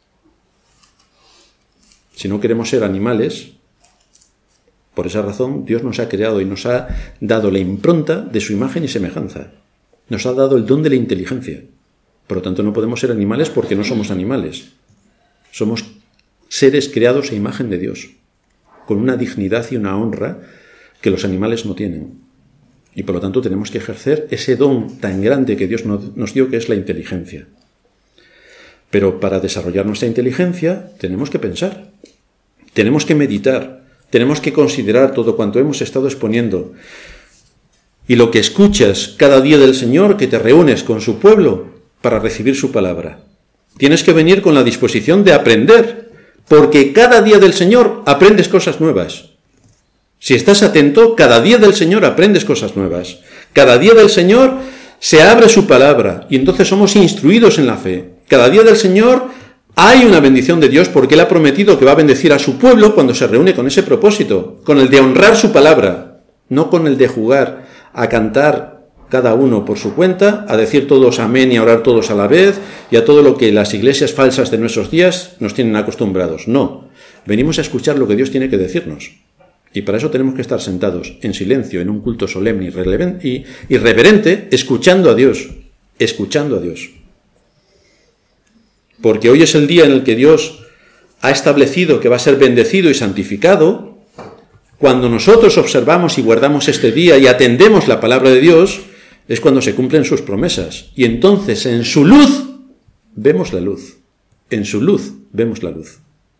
Si no queremos ser animales, por esa razón Dios nos ha creado y nos ha dado la impronta de su imagen y semejanza. Nos ha dado el don de la inteligencia. Por lo tanto, no podemos ser animales porque no somos animales. Somos seres creados a imagen de Dios, con una dignidad y una honra que los animales no tienen. Y por lo tanto tenemos que ejercer ese don tan grande que Dios nos dio, que es la inteligencia. Pero para desarrollar nuestra inteligencia tenemos que pensar, tenemos que meditar, tenemos que considerar todo cuanto hemos estado exponiendo. Y lo que escuchas cada día del Señor, que te reúnes con su pueblo para recibir su palabra. Tienes que venir con la disposición de aprender, porque cada día del Señor aprendes cosas nuevas. Si estás atento, cada día del Señor aprendes cosas nuevas. Cada día del Señor se abre su palabra y entonces somos instruidos en la fe. Cada día del Señor hay una bendición de Dios porque Él ha prometido que va a bendecir a su pueblo cuando se reúne con ese propósito, con el de honrar su palabra, no con el de jugar a cantar cada uno por su cuenta, a decir todos amén y a orar todos a la vez, y a todo lo que las iglesias falsas de nuestros días nos tienen acostumbrados. No, venimos a escuchar lo que Dios tiene que decirnos. Y para eso tenemos que estar sentados en silencio, en un culto solemne y reverente, escuchando a Dios, escuchando a Dios. Porque hoy es el día en el que Dios ha establecido que va a ser bendecido y santificado. Cuando nosotros observamos y guardamos este día y atendemos la palabra de Dios, es cuando se cumplen sus promesas. Y entonces en su luz vemos la luz. En su luz vemos la luz.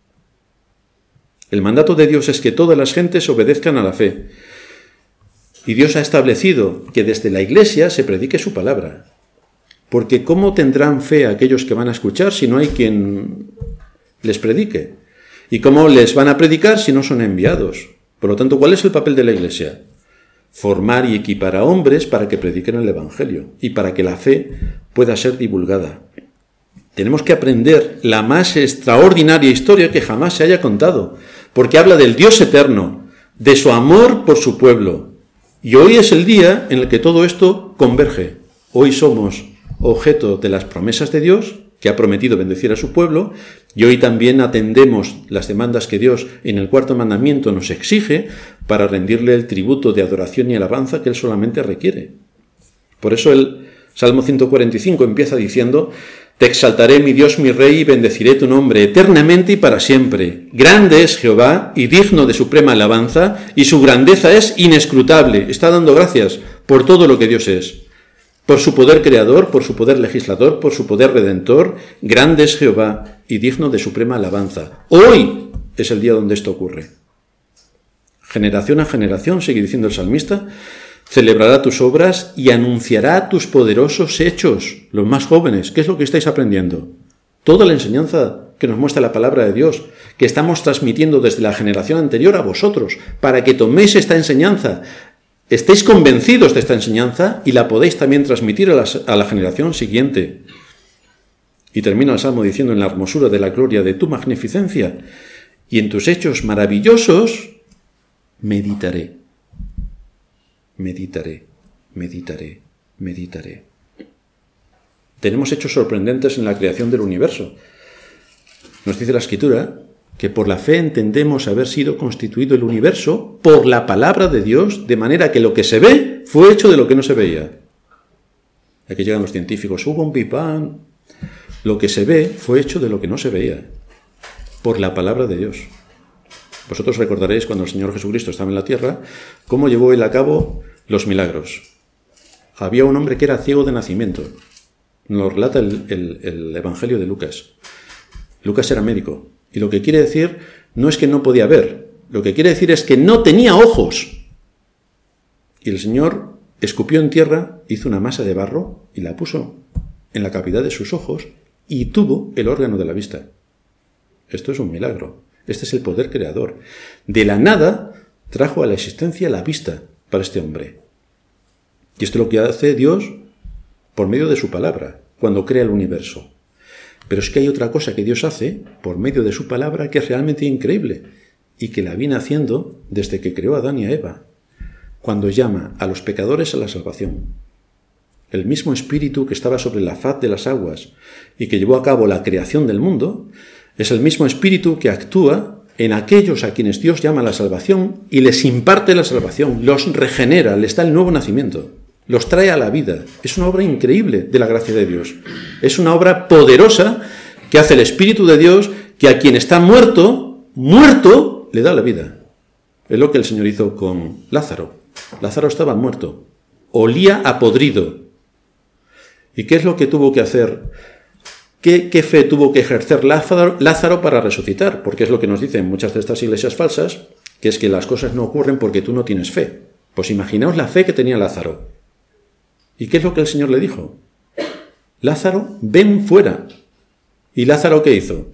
El mandato de Dios es que todas las gentes obedezcan a la fe. Y Dios ha establecido que desde la iglesia se predique su palabra. Porque ¿cómo tendrán fe aquellos que van a escuchar si no hay quien les predique? ¿Y cómo les van a predicar si no son enviados? Por lo tanto, ¿cuál es el papel de la iglesia? Formar y equipar a hombres para que prediquen el Evangelio y para que la fe pueda ser divulgada. Tenemos que aprender la más extraordinaria historia que jamás se haya contado, porque habla del Dios eterno, de su amor por su pueblo. Y hoy es el día en el que todo esto converge. Hoy somos objeto de las promesas de Dios que ha prometido bendecir a su pueblo, y hoy también atendemos las demandas que Dios en el cuarto mandamiento nos exige para rendirle el tributo de adoración y alabanza que Él solamente requiere. Por eso el Salmo 145 empieza diciendo: Te exaltaré, mi Dios, mi Rey, y bendeciré tu nombre eternamente y para siempre. Grande es Jehová y digno de suprema alabanza, y su grandeza es inescrutable. Está dando gracias por todo lo que Dios es. Por su poder creador, por su poder legislador, por su poder redentor. Grande es Jehová y digno de suprema alabanza. Hoy es el día donde esto ocurre. Generación a generación, sigue diciendo el salmista, celebrará tus obras y anunciará tus poderosos hechos. Los más jóvenes, ¿qué es lo que estáis aprendiendo? Toda la enseñanza que nos muestra la palabra de Dios, que estamos transmitiendo desde la generación anterior a vosotros, para que toméis esta enseñanza, estéis convencidos de esta enseñanza y la podéis también transmitir a la generación siguiente. Y termina el Salmo diciendo: en la hermosura de la gloria de tu magnificencia y en tus hechos maravillosos meditaré. Meditaré, meditaré, meditaré. Tenemos hechos sorprendentes en la creación del universo. Nos dice la Escritura que por la fe entendemos haber sido constituido el universo por la palabra de Dios, de manera que lo que se ve fue hecho de lo que no se veía. Aquí llegan los científicos: hubo un Big Bang. Lo que se ve fue hecho de lo que no se veía, por la palabra de Dios. Vosotros recordaréis cuando el Señor Jesucristo estaba en la tierra, cómo llevó Él a cabo los milagros. Había un hombre que era ciego de nacimiento. Nos relata el Evangelio de Lucas. Lucas era médico. Y lo que quiere decir no es que no podía ver. Lo que quiere decir es que no tenía ojos. Y el Señor escupió en tierra, hizo una masa de barro y la puso en la cavidad de sus ojos y tuvo el órgano de la vista. Esto es un milagro. Este es el poder creador. De la nada trajo a la existencia la vista para este hombre. Y esto es lo que hace Dios por medio de su palabra, cuando crea el universo. Pero es que hay otra cosa que Dios hace por medio de su palabra que es realmente increíble y que la viene haciendo desde que creó a Adán y a Eva, cuando llama a los pecadores a la salvación. El mismo espíritu que estaba sobre la faz de las aguas y que llevó a cabo la creación del mundo, es el mismo espíritu que actúa en aquellos a quienes Dios llama a la salvación y les imparte la salvación, los regenera, les da el nuevo nacimiento, los trae a la vida. Es una obra increíble de la gracia de Dios. Es una obra poderosa que hace el Espíritu de Dios, que a quien está muerto, le da la vida. Es lo que el Señor hizo con Lázaro. Lázaro estaba muerto, olía a podrido. ¿Y qué es lo que tuvo que hacer? ¿Qué fe tuvo que ejercer Lázaro para resucitar? Porque es lo que nos dicen muchas de estas iglesias falsas, que es que las cosas no ocurren porque tú no tienes fe. Pues imaginaos la fe que tenía Lázaro. ¿Y qué es lo que el Señor le dijo? Lázaro, ven fuera. ¿Y Lázaro qué hizo?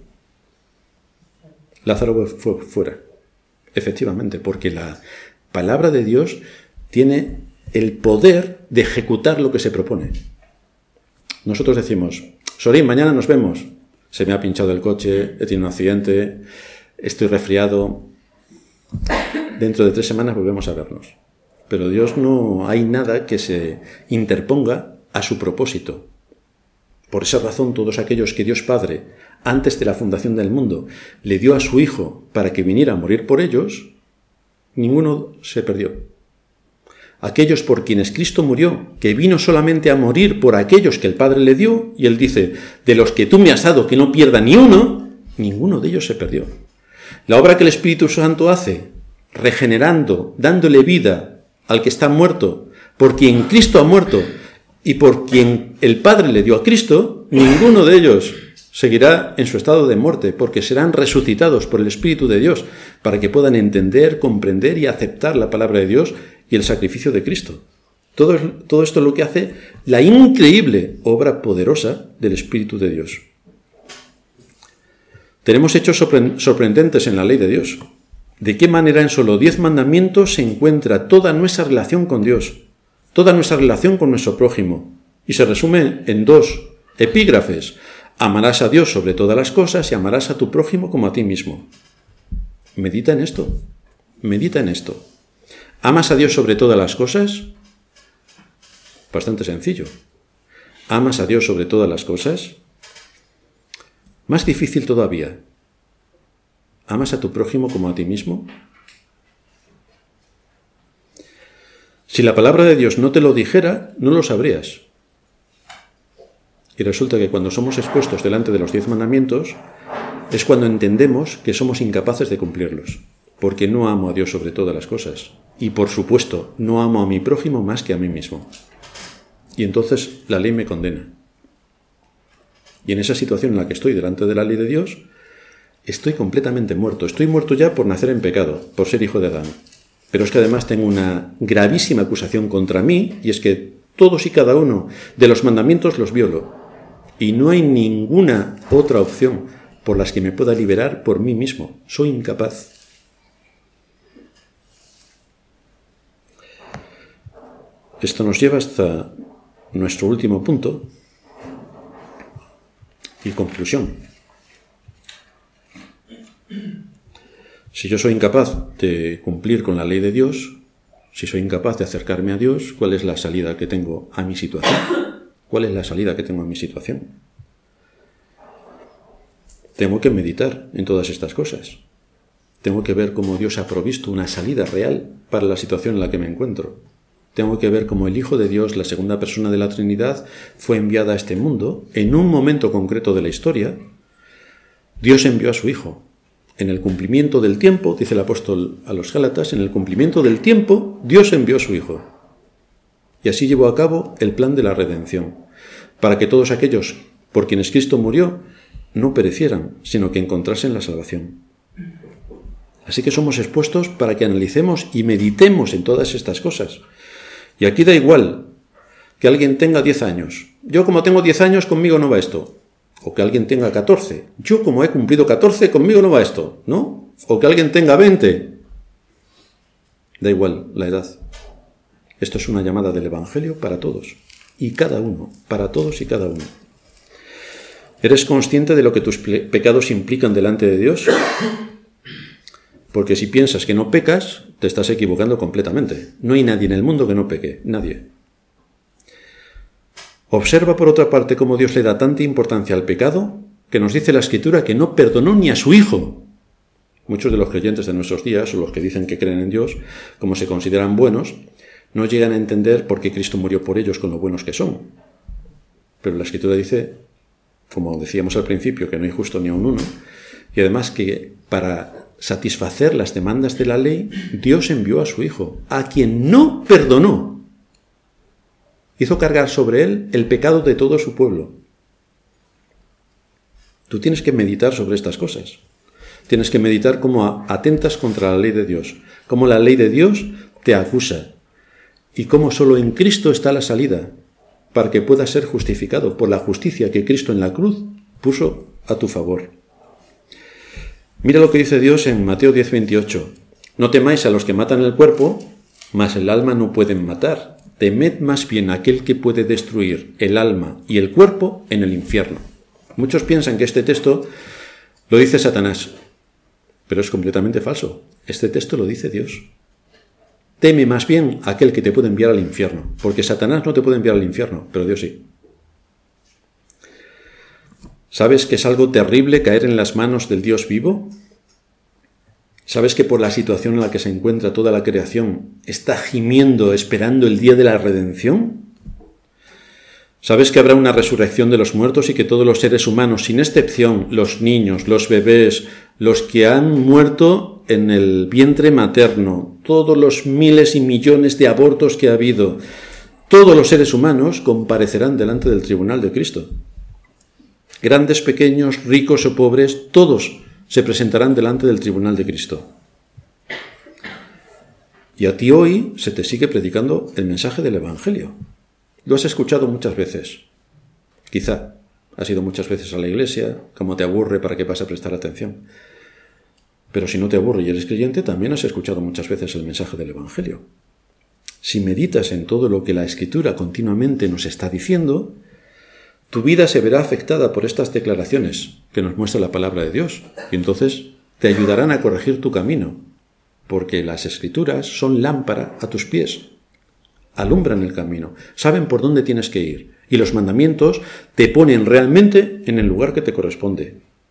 Lázaro fue fuera. Efectivamente, porque la palabra de Dios tiene el poder de ejecutar lo que se propone. Nosotros decimos: Sorín, mañana nos vemos. Se me ha pinchado el coche, he tenido un accidente, estoy resfriado. Dentro de 3 semanas volvemos a vernos. Pero Dios no hay nada que se interponga a su propósito. Por esa razón, todos aquellos que Dios Padre, antes de la fundación del mundo, le dio a su Hijo para que viniera a morir por ellos, ninguno se perdió. Aquellos por quienes Cristo murió, que vino solamente a morir por aquellos que el Padre le dio, y Él dice: de los que tú me has dado que no pierda ni uno, ninguno de ellos se perdió. La obra que el Espíritu Santo hace, regenerando, dándole vida al que está muerto, por quien Cristo ha muerto y por quien el Padre le dio a Cristo, ninguno de ellos seguirá en su estado de muerte, porque serán resucitados por el Espíritu de Dios, para que puedan entender, comprender y aceptar la palabra de Dios y el sacrificio de Cristo. Todo esto es lo que hace la increíble obra poderosa del Espíritu de Dios. Tenemos hechos sorprendentes en la ley de Dios. ¿De qué manera en solo 10 mandamientos se encuentra toda nuestra relación con Dios, toda nuestra relación con nuestro prójimo? Y se resume en 2 epígrafes: amarás a Dios sobre todas las cosas y amarás a tu prójimo como a ti mismo. Medita en esto, medita en esto. ¿Amas a Dios sobre todas las cosas? Bastante sencillo. ¿Amas a Dios sobre todas las cosas? Más difícil todavía. ¿Amas a tu prójimo como a ti mismo? Si la palabra de Dios no te lo dijera, no lo sabrías. Y resulta que cuando somos expuestos delante de los 10 mandamientos, es cuando entendemos que somos incapaces de cumplirlos, porque no amo a Dios sobre todas las cosas. Y por supuesto, no amo a mi prójimo más que a mí mismo. Y entonces la ley me condena. Y en esa situación en la que estoy delante de la ley de Dios, estoy completamente muerto. Estoy muerto ya por nacer en pecado, por ser hijo de Adán. Pero es que además tengo una gravísima acusación contra mí, y es que todos y cada uno de los mandamientos los violo. Y no hay ninguna otra opción por las que me pueda liberar por mí mismo. Soy incapaz. Esto nos lleva hasta nuestro último punto y conclusión. Si yo soy incapaz de cumplir con la ley de Dios, si soy incapaz de acercarme a Dios, ¿cuál es la salida que tengo a mi situación? ¿Cuál es la salida que tengo a mi situación? Tengo que meditar en todas estas cosas. Tengo que ver cómo Dios ha provisto una salida real para la situación en la que me encuentro. Tengo que ver cómo el Hijo de Dios, la segunda persona de la Trinidad, fue enviada a este mundo en un momento concreto de la historia. Dios envió a su Hijo. En el cumplimiento del tiempo, dice el apóstol a los Gálatas, en el cumplimiento del tiempo, Dios envió a su Hijo. Y así llevó a cabo el plan de la redención, para que todos aquellos por quienes Cristo murió no perecieran, sino que encontrasen la salvación. Así que somos expuestos para que analicemos y meditemos en todas estas cosas. Y aquí da igual que alguien tenga 10 años. Yo como tengo 10 años, conmigo no va esto. O que alguien tenga 14. Yo como he cumplido 14, conmigo no va esto, ¿no? O que alguien tenga 20. Da igual la edad. Esto es una llamada del Evangelio para todos y cada uno, para todos y cada uno. ¿Eres consciente de lo que tus pecados implican delante de Dios? Porque si piensas que no pecas, te estás equivocando completamente. No hay nadie en el mundo que no peque, nadie. Observa por otra parte cómo Dios le da tanta importancia al pecado, que nos dice la Escritura que no perdonó ni a su Hijo. Muchos de los creyentes de nuestros días, o los que dicen que creen en Dios, como se consideran buenos, no llegan a entender por qué Cristo murió por ellos con lo buenos que son. Pero la Escritura dice, como decíamos al principio, que no hay justo ni a un uno, y además que para satisfacer las demandas de la ley, Dios envió a su Hijo, a quien no perdonó. Hizo cargar sobre él el pecado de todo su pueblo. Tú tienes que meditar sobre estas cosas. Tienes que meditar cómo atentas contra la ley de Dios, cómo la ley de Dios te acusa y cómo solo en Cristo está la salida para que puedas ser justificado por la justicia que Cristo en la cruz puso a tu favor. Mira lo que dice Dios en Mateo 10:28. No temáis a los que matan el cuerpo, mas el alma no pueden matar. Temed más bien a aquel que puede destruir el alma y el cuerpo en el infierno. Muchos piensan que este texto lo dice Satanás, pero es completamente falso. Este texto lo dice Dios. Teme más bien a aquel que te puede enviar al infierno, porque Satanás no te puede enviar al infierno, pero Dios sí. ¿Sabes que es algo terrible caer en las manos del Dios vivo? ¿Sabes que por la situación en la que se encuentra toda la creación está gimiendo, esperando el día de la redención? ¿Sabes que habrá una resurrección de los muertos y que todos los seres humanos, sin excepción, los niños, los bebés, los que han muerto en el vientre materno, todos los miles y millones de abortos que ha habido, todos los seres humanos comparecerán delante del tribunal de Cristo? Grandes, pequeños, ricos o pobres, todos se presentarán delante del tribunal de Cristo. Y a ti hoy se te sigue predicando el mensaje del Evangelio. Lo has escuchado muchas veces. Quizá has ido muchas veces a la iglesia, como te aburre para que vas a prestar atención. Pero si no te aburre y eres creyente, también has escuchado muchas veces el mensaje del Evangelio. Si meditas en todo lo que la Escritura continuamente nos está diciendo, tu vida se verá afectada por estas declaraciones que nos muestra la palabra de Dios, y entonces te ayudarán a corregir tu camino, porque las Escrituras son lámpara a tus pies, alumbran el camino, saben por dónde tienes que ir, y los mandamientos te ponen realmente en el lugar que te corresponde.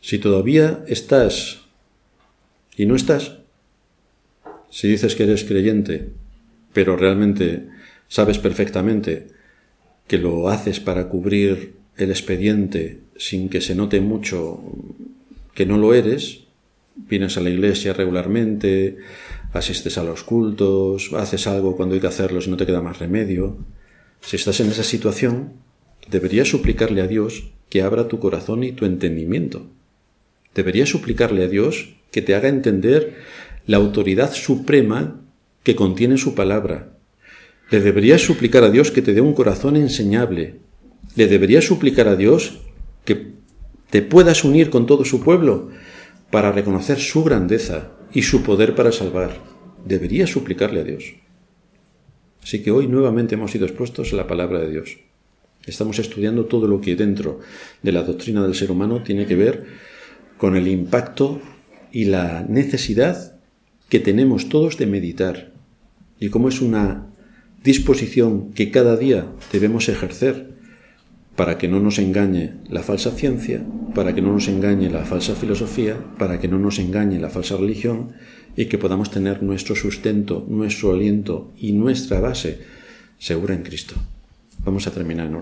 Si todavía estás y no estás, si dices que eres creyente, pero realmente sabes perfectamente que lo haces para cubrir el expediente sin que se note mucho que no lo eres, vienes a la iglesia regularmente, asistes a los cultos, haces algo cuando hay que hacerlo si no te queda más remedio. Si estás en esa situación, deberías suplicarle a Dios que abra tu corazón y tu entendimiento. Deberías suplicarle a Dios que te haga entender la autoridad suprema que contiene su palabra. Le deberías suplicar a Dios que te dé un corazón enseñable. Le deberías suplicar a Dios que te puedas unir con todo su pueblo para reconocer su grandeza y su poder para salvar. Deberías suplicarle a Dios. Así que hoy nuevamente hemos sido expuestos a la palabra de Dios. Estamos estudiando todo lo que dentro de la doctrina del ser humano tiene que ver con el impacto y la necesidad que tenemos todos de meditar, y cómo es una disposición que cada día debemos ejercer para que no nos engañe la falsa ciencia, para que no nos engañe la falsa filosofía, para que no nos engañe la falsa religión, y que podamos tener nuestro sustento, nuestro aliento y nuestra base segura en Cristo. Vamos a terminar en oración.